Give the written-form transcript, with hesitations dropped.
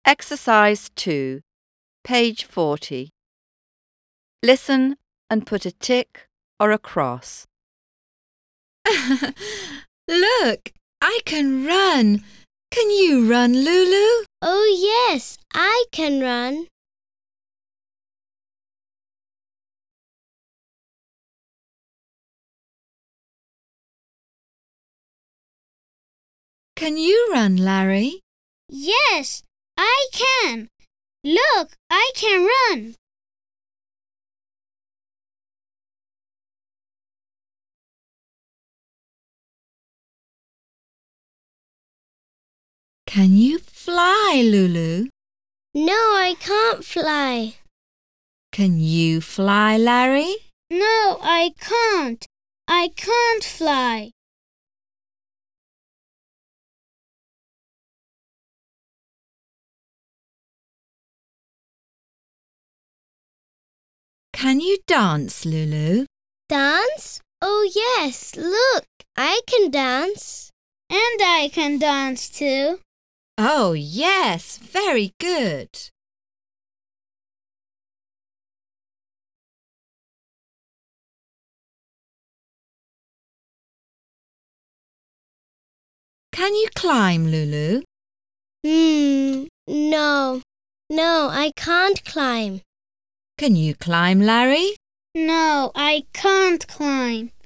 Exercise 2, page 40. Listen and put a tick or a cross. Look, I can run. Can you run, Lulu? Oh, yes, I can run. Can you run, Larry? Yes, I can. Look, I can run. Can you fly, Lulu? No, I can't fly. Can you fly, Larry? No, I can't. I can't fly. Can you dance, Lulu? Dance? Oh, yes, look, I can dance. And I can dance too. Oh, yes, very good. Can you climb, Lulu? No. No, I can't climb. Can you climb, Larry? No, I can't climb.